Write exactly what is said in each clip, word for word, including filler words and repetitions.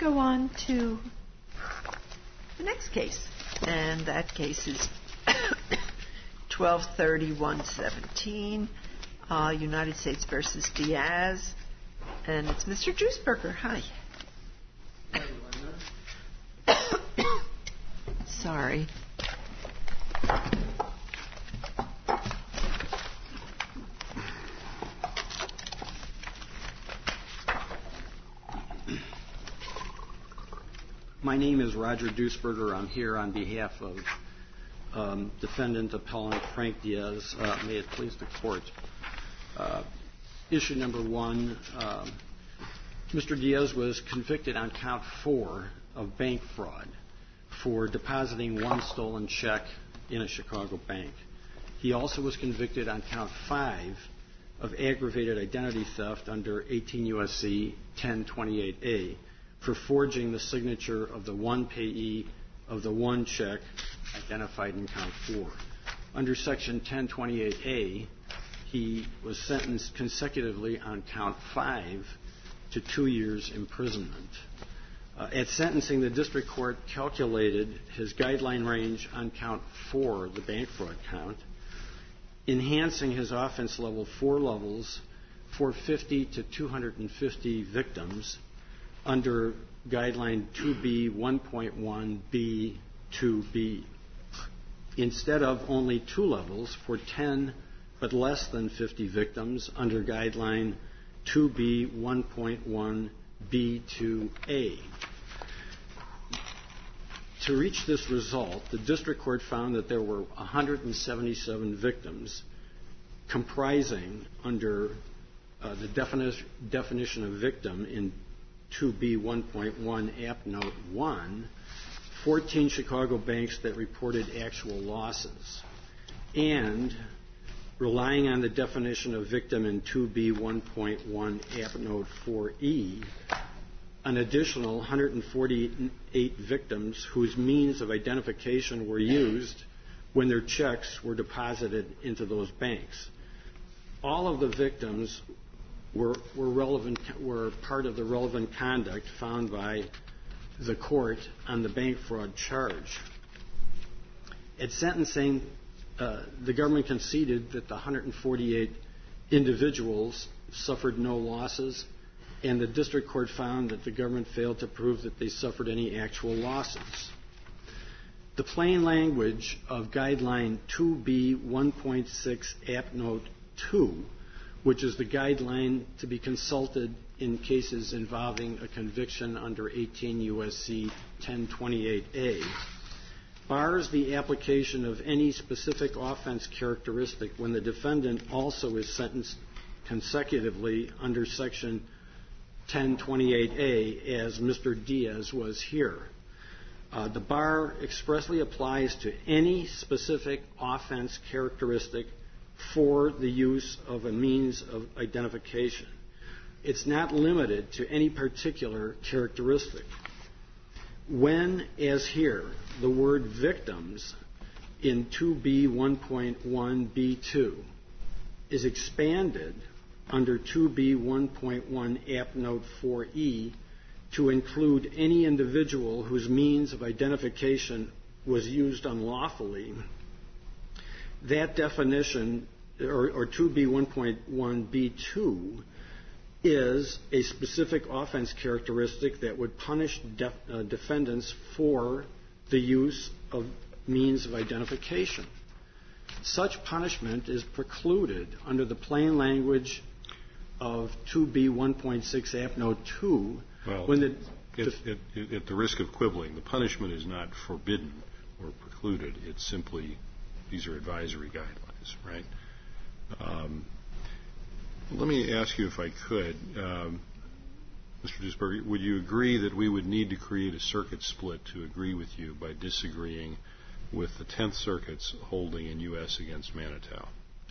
go on to the next case, and that case is twelve thirty-one seventeen, uh, United States versus Diaz, and it's Mister Duesberger. Hi. Sorry. My name is Roger Duesberger. I'm here on behalf of um, defendant appellant Frank Diaz. Uh, may it please the court. Uh, issue number one, um, Mister Diaz was convicted on count four of bank fraud for depositing one stolen check in a Chicago bank. He also was convicted on count five of aggravated identity theft under eighteen U S C ten twenty-eight A for forging the signature of the one payee of the one check identified in count four. Under section ten twenty-eight A, he was sentenced consecutively on count five to two years imprisonment. Uh, at sentencing, the district court calculated his guideline range on count four, the bank fraud count, enhancing his offense level four levels for fifty to two hundred fifty victims under guideline two B one point one B two B. Instead of only two levels for ten but less than fifty victims under guideline two B one point one B two A. To reach this result, the district court found that there were one hundred seventy-seven victims comprising under uh, the defini- definition of victim in two B one point one App Note one, fourteen Chicago banks that reported actual losses. And relying on the definition of victim in two B one point one App Note four E, an additional one hundred forty-eight victims whose means of identification were used when their checks were deposited into those banks. All of the victims were, were relevant, were part of the relevant conduct found by the court on the bank fraud charge. At sentencing, uh, the government conceded that the one hundred forty-eight individuals suffered no losses, and the district court found that the government failed to prove that they suffered any actual losses. The plain language of guideline two B one point six App Note two, which is the guideline to be consulted in cases involving a conviction under eighteen U S C ten twenty-eight A, bars the application of any specific offense characteristic when the defendant also is sentenced consecutively under section ten twenty-eight A, as Mister Diaz was here. Uh, the bar expressly applies to any specific offense characteristic for the use of a means of identification. It's not limited to any particular characteristic. When, as here, the word victims in two B one point one B two is expanded under two B one point one App Note four E to include any individual whose means of identification was used unlawfully, that definition, or, or two B one point one B two, is a specific offense characteristic that would punish def, uh, defendants for the use of means of identification. Such punishment is precluded under the plain language of two B one point six App Note two. Well, when the, at, at, at the risk of quibbling, the punishment is not forbidden or precluded. It's simply, these are advisory guidelines, right? Um, let me ask you, if I could, um, Mister Duesberger, would you agree that we would need to create a circuit split to agree with you by disagreeing with the Tenth Circuit's holding in U S against Manitow?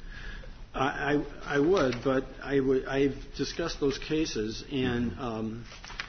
I, I would, but I would, I've discussed those cases, and um,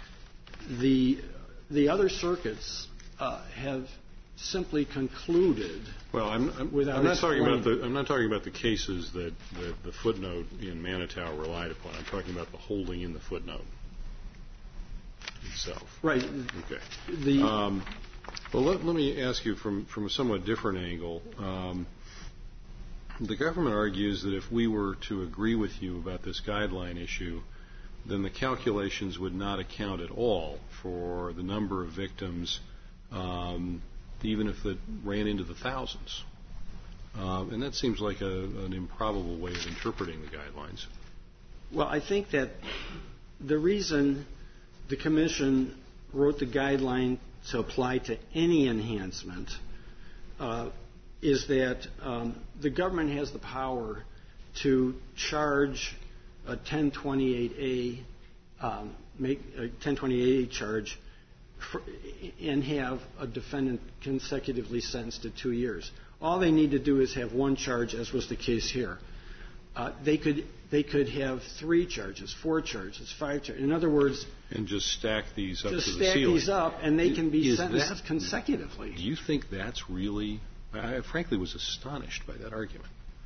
the the other circuits uh, have simply concluded. Well, I'm, I'm, without I'm not talking about the I'm not talking about the cases that, that the footnote in Manitow relied upon. I'm talking about the holding in the footnote. itself. Right. Okay. The um, well, let, let me ask you from, from a somewhat different angle. Um, the government argues that if we were to agree with you about this guideline issue, then the calculations would not account at all for the number of victims, um, even if it ran into the thousands. Um, and that seems like a, an improbable way of interpreting the guidelines. Well, I think that the reason the Commission wrote the guideline to apply to any enhancement uh, is that um, the government has the power to charge a ten twenty-eight A, um, make a ten twenty-eight A charge for, and have a defendant consecutively sentenced to two years. All they need to do is have one charge, as was the case here. Uh, they could they could have three charges, four charges, five charges. In other words, and just stack these up just to the stack ceiling. these up, and they can be Is sentenced that, consecutively. Do you think that's really? I frankly was astonished by that argument,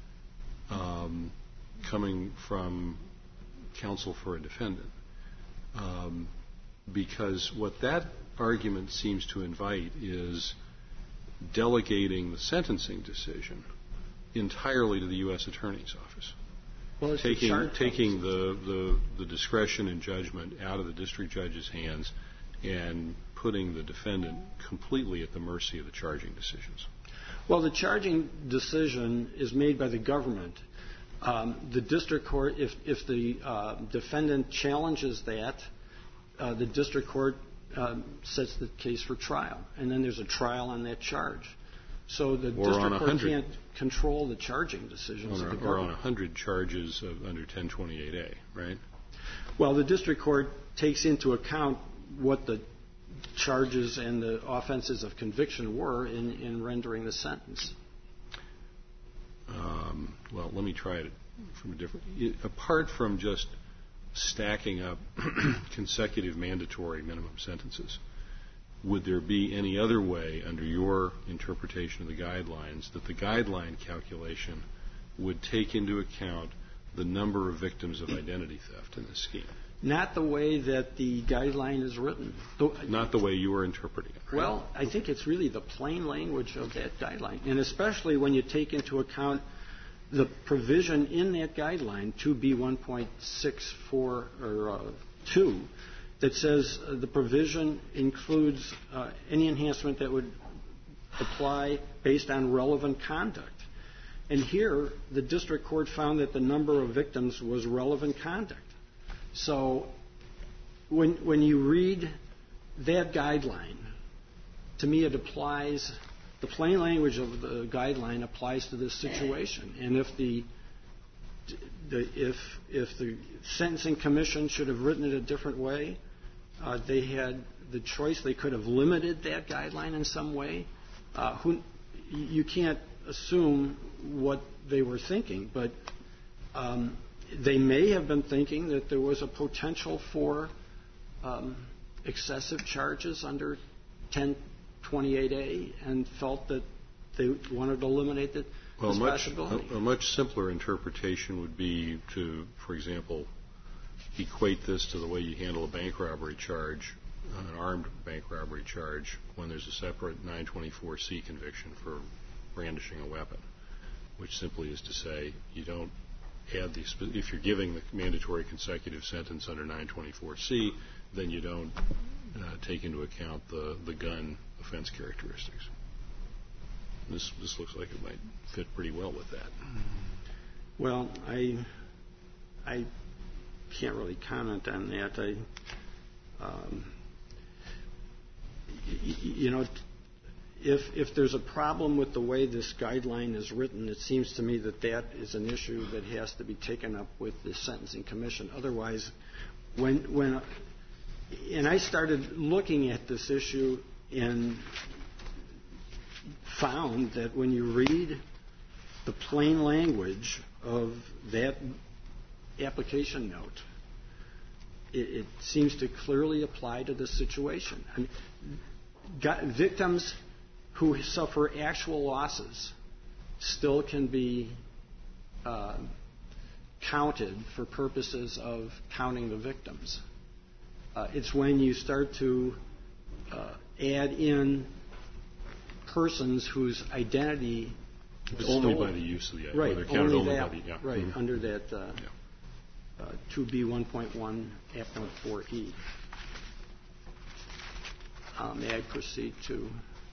um, coming from counsel for a defendant, um, because what that argument seems to invite is delegating the sentencing decision entirely to the U S Attorney's Office, Well, taking taking the, the, the discretion and judgment out of the district judge's hands and putting the defendant completely at the mercy of the charging decisions. Well, the charging decision is made by the government. Um, the district court, if, if the uh, defendant challenges that, uh, the district court uh, sets the case for trial, and then there's a trial on that charge. So the or district court hundred, can't control the charging decisions or, of the or government. on one hundred charges of under ten twenty-eight A, right? Well, the district court takes into account what the charges and the offenses of conviction were in, in rendering the sentence. Um, well, let me try it from a different. It, apart from just stacking up consecutive mandatory minimum sentences, would there be any other way, under your interpretation of the guidelines, that the guideline calculation would take into account the number of victims of identity theft in this scheme? Not the way that the guideline is written. Not the way you were interpreting it, right? Well, I think it's really the plain language of that guideline, and especially when you take into account the provision in that guideline, two B one point six four or uh, two, that says uh, the provision includes uh, any enhancement that would apply based on relevant conduct. And here, the district court found that the number of victims was relevant conduct. So when, when you read that guideline, to me it applies, the plain language of the guideline applies to this situation. And if the, the if, if the Sentencing Commission should have written it a different way, uh, they had the choice. They could have limited that guideline in some way. Uh, who, you can't assume what they were thinking, but um, they may have been thinking that there was a potential for um, excessive charges under ten twenty-eight A and felt that they wanted to eliminate the, well, this much, possibility. A, a much simpler interpretation would be to, for example, equate this to the way you handle a bank robbery charge, an armed bank robbery charge, when there's a separate nine twenty-four C conviction for brandishing a weapon, which simply is to say you don't add these. If you're giving the mandatory consecutive sentence under nine twenty-four C, then you don't uh, take into account the, the gun offense characteristics. This this looks like it might fit pretty well with that. Well, I I can't really comment on that. I um, y- you know. If, if there's a problem with the way this guideline is written, it seems to me that that is an issue that has to be taken up with the Sentencing Commission. Otherwise, when, when and I started looking at this issue and found that when you read the plain language of that application note, it, it seems to clearly apply to this situation. I mean, got, victims who suffer actual losses still can be uh, counted for purposes of counting the victims. Uh, it's when you start to uh, add in persons whose identity was only stolen. by the use of the right, they're counted only, only that, by the yeah. right mm-hmm. under that uh, yeah. uh, two B one point one F note four E. Uh, may I proceed to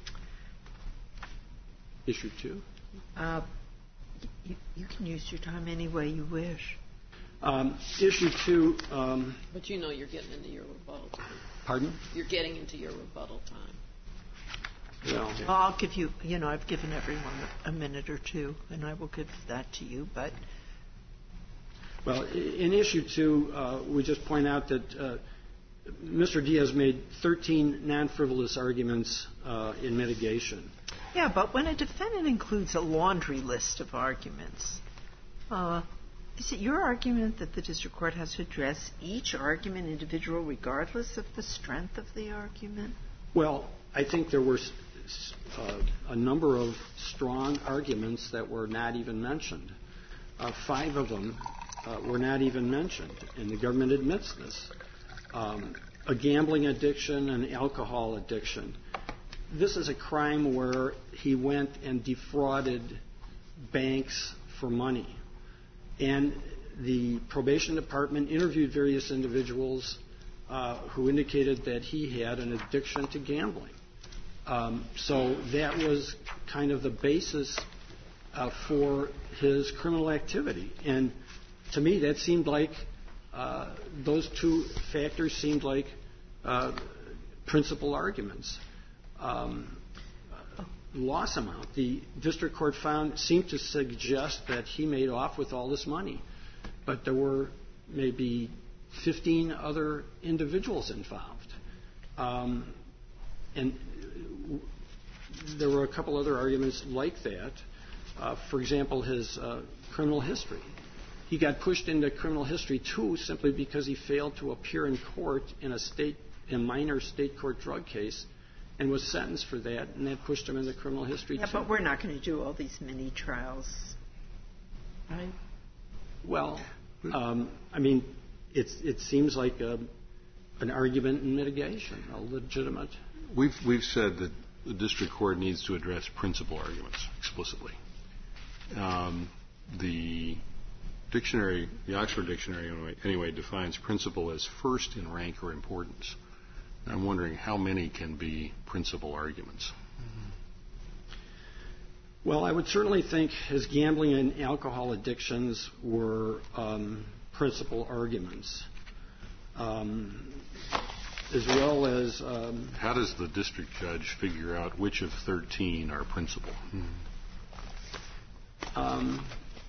issue two? Uh, you, you can use your time any way you wish. Um, issue two. Um, but you know you're getting into your rebuttal time. Pardon? You're getting into your rebuttal time. Well, well, I'll give you, you know, I've given everyone a minute or two, and I will give that to you, but... Well, in issue two, uh, we just point out that uh, Mister Diaz made thirteen non-frivolous arguments uh, in mitigation. Yeah, but when a defendant includes a laundry list of arguments, uh, is it your argument that the district court has to address each argument individual regardless of the strength of the argument? Well, I think there were uh, a number of strong arguments that were not even mentioned. Uh, five of them uh, were not even mentioned, and the government admits this. Um, a gambling addiction, an alcohol addiction. This is a crime where he went and defrauded banks for money. And the probation department interviewed various individuals uh, who indicated that he had an addiction to gambling. Um, so that was kind of the basis uh, for his criminal activity. And to me, that seemed like uh, those two factors seemed like uh, principal arguments. Um, loss amount. The district court found seemed to suggest that he made off with all this money, but there were maybe fifteen other individuals involved, um, and there were a couple other arguments like that. Uh, for example, his uh, criminal history. He got pushed into criminal history too simply because he failed to appear in court in a state, a minor state court drug case, and was sentenced for that, and that pushed him into criminal history yeah, too. But we're not going to do all these mini trials, right? Well, um, I mean, it's, it seems like a, an argument in mitigation, a legitimate. We've we've said that the district court needs to address principal arguments explicitly. Um, the dictionary, the Oxford Dictionary, anyway, anyway, defines principal as first in rank or importance. I'm wondering how many can be principal arguments. Well, I would certainly think his gambling and alcohol addictions were um, principal arguments, um, as well as. Um, how does the district judge figure out which of thirteen are principal? Um,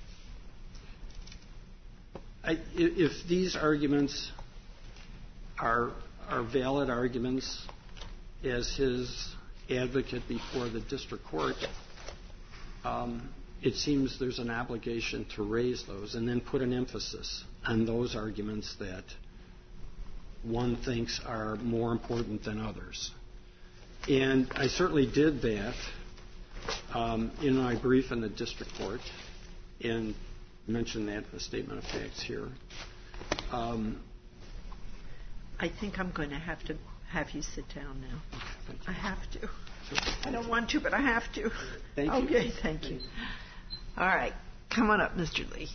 I, if these arguments are are valid arguments as his advocate before the district court, um, it seems there's an obligation to raise those and then put an emphasis on those arguments that one thinks are more important than others. And I certainly did that um, in my brief in the district court and mentioned that in the statement of facts here. Um, I think I'm going to have to have you sit down now. I have to. I don't want to, but I have to. Thank you. Okay, thank you. All right. Come on up, Mister Lee.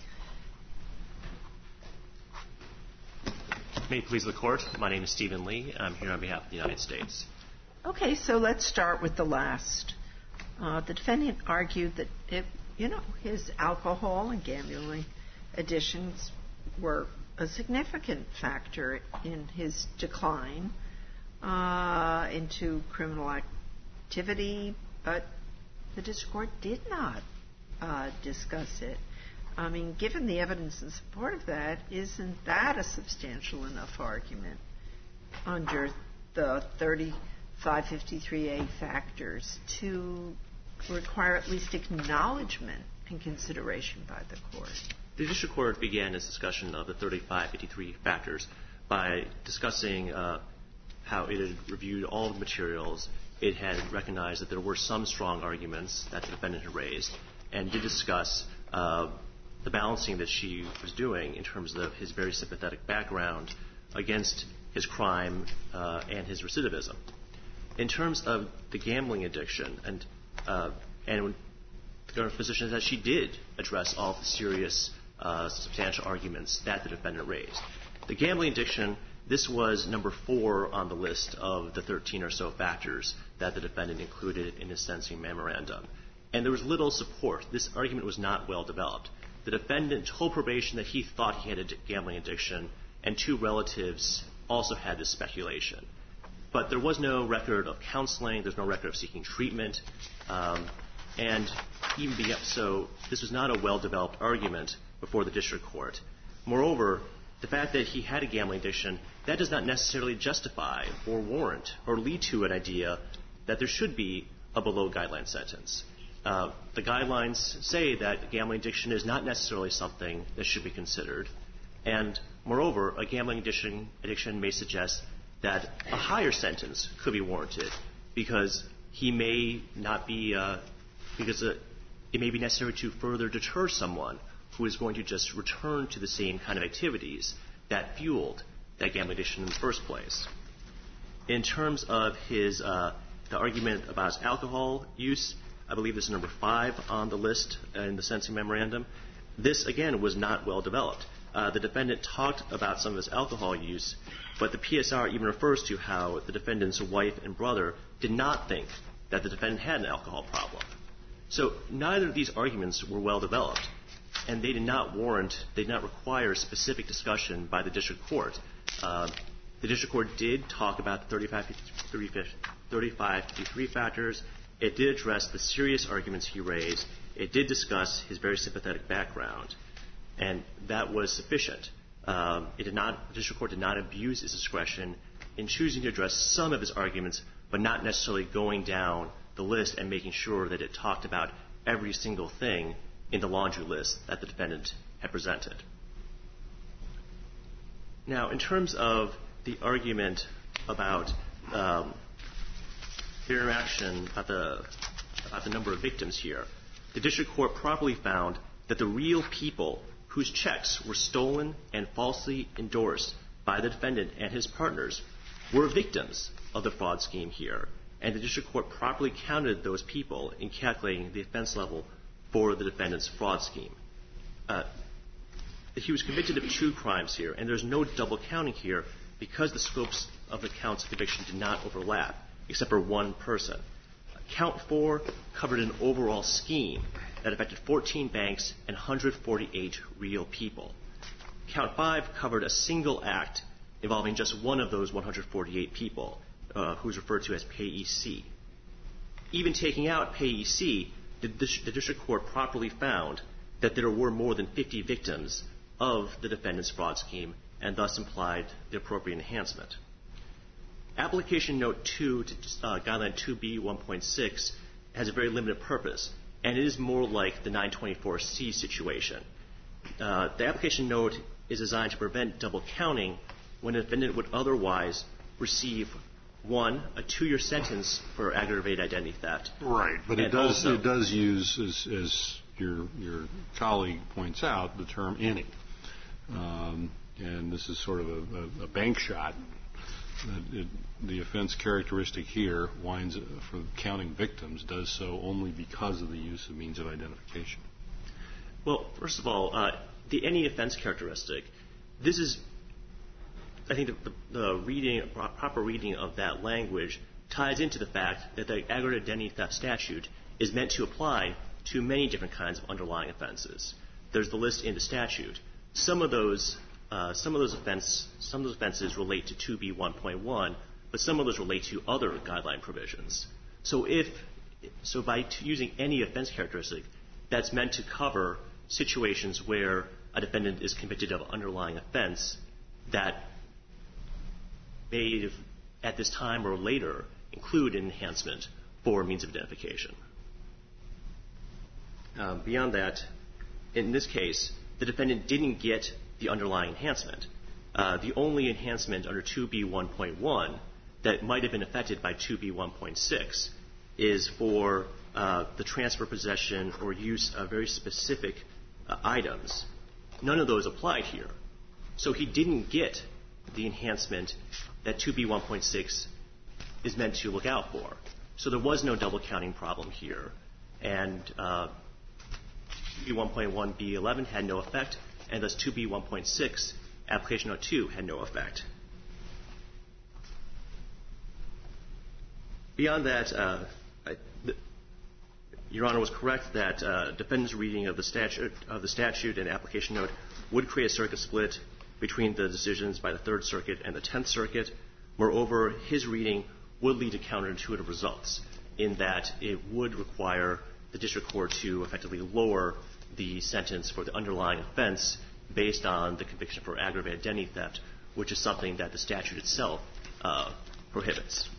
May it please the Court. My name is Stephen Lee. I'm here on behalf of the United States. Okay, so let's start with the last. Uh, the defendant argued that, it, you know, his alcohol and gambling addictions were a significant factor in his decline uh, into criminal activity, but the district court did not uh, discuss it. I mean, given the evidence in support of that, isn't that a substantial enough argument under the thirty-five fifty-three A factors to require at least acknowledgement and consideration by the court? The district court began its discussion of the thirty-five fifty-three factors by discussing uh, how it had reviewed all the materials. It had recognized that there were some strong arguments that the defendant had raised, and did discuss uh, the balancing that she was doing in terms of his very sympathetic background against his crime uh, and his recidivism. In terms of the gambling addiction, and uh, and the government's position is that she did address all the serious, uh, substantial arguments that the defendant raised. The gambling addiction, this was number four on the list of the thirteen or so factors that the defendant included in his sentencing memorandum. And there was little support. This argument was not well developed. The defendant told probation that he thought he had a gambling addiction, and two relatives also had this speculation. But there was no record of counseling. There's no record of seeking treatment. Um, and even be, so this was not a well-developed argument before the district court. Moreover, the fact that he had a gambling addiction, that does not necessarily justify or warrant or lead to an idea that there should be a below-guideline sentence. Uh, the guidelines say that gambling addiction is not necessarily something that should be considered. And moreover, a gambling addiction, addiction may suggest that a higher sentence could be warranted because he may not be, uh, because uh, it may be necessary to further deter someone who is going to just return to the same kind of activities that fueled that gambling addiction in the first place. In terms of his, uh, the argument about his alcohol use, I believe this is number five on the list in the sentencing memorandum. This, again, was not well developed. Uh, the defendant talked about some of his alcohol use, but the P S R even refers to how the defendant's wife and brother did not think that the defendant had an alcohol problem. So neither of these arguments were well developed, and they did not warrant, they did not require specific discussion by the district court. Uh, the district court did talk about the thirty-five fifty-three factors. It did address the serious arguments he raised. It did discuss his very sympathetic background. And that was sufficient. Um, it did not, the district court did not abuse its discretion in choosing to address some of his arguments, but not necessarily going down the list and making sure that it talked about every single thing in the laundry list that the defendant had presented. Now, in terms of the argument about um, the interaction, about the, about the number of victims here, the district court properly found that the real people whose checks were stolen and falsely endorsed by the defendant and his partners were victims of the fraud scheme here, and the district court properly counted those people in calculating the offense level for the defendant's fraud scheme. Uh, he was convicted of two crimes here, and there's no double counting here because the scopes of the counts of conviction did not overlap, except for one person. Count four covered an overall scheme that affected fourteen banks and one hundred forty-eight real people. Count five covered a single act involving just one of those one hundred forty-eight people, uh, who is referred to as Payee C. Even taking out Payee C, the, the district court properly found that there were more than fifty victims of the defendant's fraud scheme and thus implied the appropriate enhancement. Application Note two to uh, Guideline two B one point six has a very limited purpose, and it is more like the nine twenty-four C situation. Uh, the application note is designed to prevent double counting when a defendant would otherwise receive, one, a two-year sentence for aggravated identity theft. Right, but it does it does use, as, as your your colleague points out, the term any. Um, and this is sort of a, a, a bank shot. It, the offense characteristic here, winds for counting victims, does so only because of the use of means of identification. Well, first of all, uh, the any offense characteristic, this is, I think the, the reading, proper reading of that language ties into the fact that the aggravated identity theft statute is meant to apply to many different kinds of underlying offenses. There's the list in the statute. Some of those Uh, some of those offense, some of those offenses relate to two B one point one, but some of those relate to other guideline provisions. So if, so by t- using any offense characteristic, that's meant to cover situations where a defendant is convicted of an underlying offense that may, at this time or later, include an enhancement for means of identification. Uh, beyond that, in this case, the defendant didn't get the underlying enhancement. Uh, the only enhancement under two B one point one that might have been affected by two B one point six is for uh, the transfer, possession, or use of very specific uh, items. None of those applied here. So he didn't get the enhancement that two B one point six is meant to look out for. So there was no double counting problem here. And uh, two B one point one B eleven had no effect, and thus two B one point six, application note two, had no effect. Beyond that, uh, I, the, Your Honor was correct that uh, defendant's reading of the statute of the statute and application note would create a circuit split between the decisions by the Third Circuit and the Tenth Circuit. Moreover, his reading would lead to counterintuitive results in that it would require the district court to effectively lower the sentence for the underlying offense based on the conviction for aggravated identity theft, which is something that the statute itself uh, prohibits.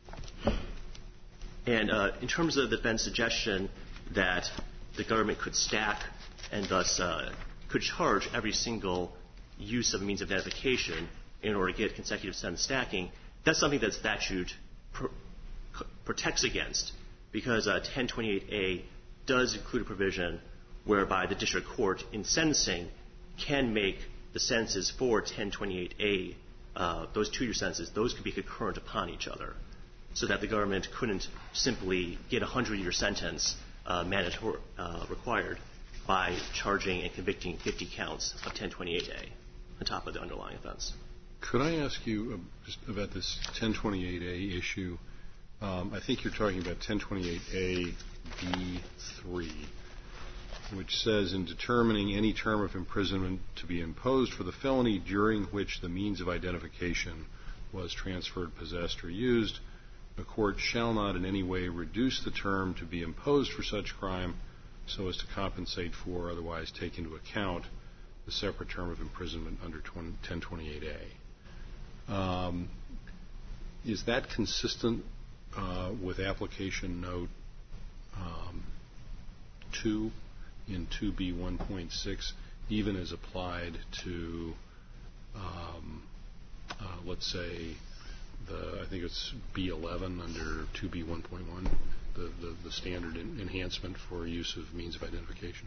And uh, in terms of the defense suggestion that the government could stack and thus uh, could charge every single use of a means of identification in order to get consecutive sentence stacking, that's something that statute pr- protects against, because uh, ten twenty-eight A does include a provision whereby the district court in sentencing can make the sentences for ten twenty-eight A, uh, those two-year sentences, those could be concurrent upon each other, so that the government couldn't simply get a hundred-year sentence uh, mandatory uh, required by charging and convicting fifty counts of ten twenty-eight A on top of the underlying offense. Could I ask you uh, just about this ten twenty-eight A issue? Um, I think you're talking about ten twenty-eight A B three, which says, in determining any term of imprisonment to be imposed for the felony during which the means of identification was transferred, possessed, or used, the court shall not in any way reduce the term to be imposed for such crime so as to compensate for or otherwise take into account the separate term of imprisonment under ten twenty-eight A. Um, is that consistent uh, with application note um, two in two B one point six, even as applied to, um, uh, let's say, the, I think it's B eleven under two B one point one, the, the, the standard in, enhancement for use of means of identification?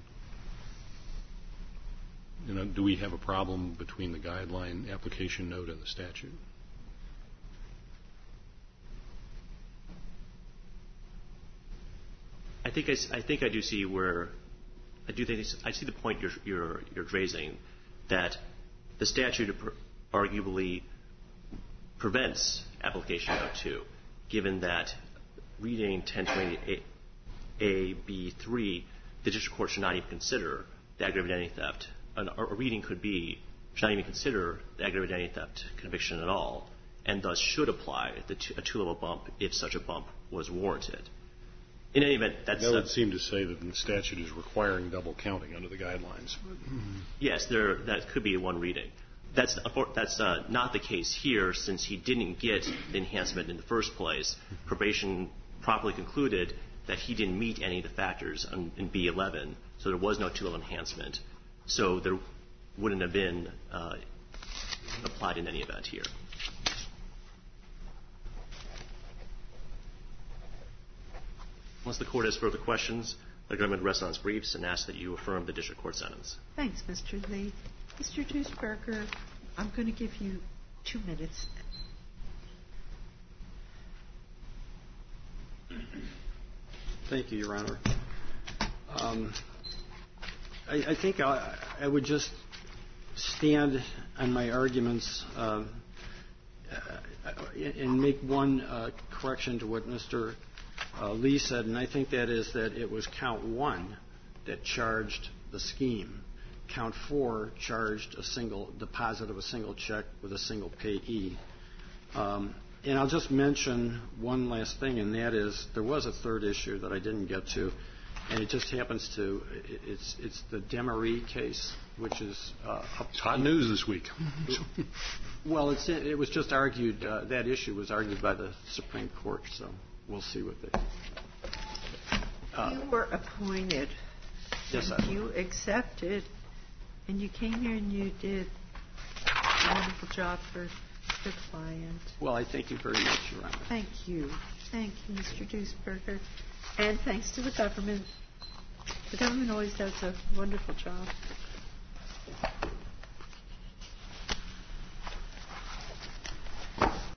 You know, do we have a problem between the guideline application note and the statute? I think I, I think I do see where I do think I see the point you're you're, you're raising, that the statute arguably prevents application note two, given that reading ten twenty-eight A B three, the district court should not even consider the aggravated identity theft. An, a reading could be should not even consider the aggravated identity theft conviction at all, and thus should apply the two, a two-level bump if such a bump was warranted. In any event, that's... That would uh, seem to say that the statute is requiring double counting under the guidelines. Yes, there, that could be one reading. That's, that's uh, not the case here, since he didn't get the enhancement in the first place. Probation properly concluded that he didn't meet any of the factors in, in B eleven, so there was no two-level enhancement. So there wouldn't have been uh, applied in any event here. Unless the Court has further questions, the government rests on its briefs and asks that you affirm the district court sentence. Thanks, Mister Lee. Mister Duesberger, I'm going to give you two minutes. Thank you, Your Honor. Um, I, I think I, I would just stand on my arguments uh, and make one uh, correction to what Mister Uh, Lee said, and I think that is that it was count one that charged the scheme. Count four charged a single deposit of a single check with a single payee. Um, and I'll just mention one last thing, and that is there was a third issue that I didn't get to, and it just happens to, it's it's the Demery case, which is uh, up It's hot news this week. Well, it's, it was just argued, uh, that issue was argued by the Supreme Court, so we'll see what they... Uh, you were appointed. Yes, and I you accepted, and you came here and you did a wonderful job for the client. Well, I thank you very much, Your Honor. Thank you. Thank you, Mister Duesberger. And thanks to the government. The government always does a wonderful job.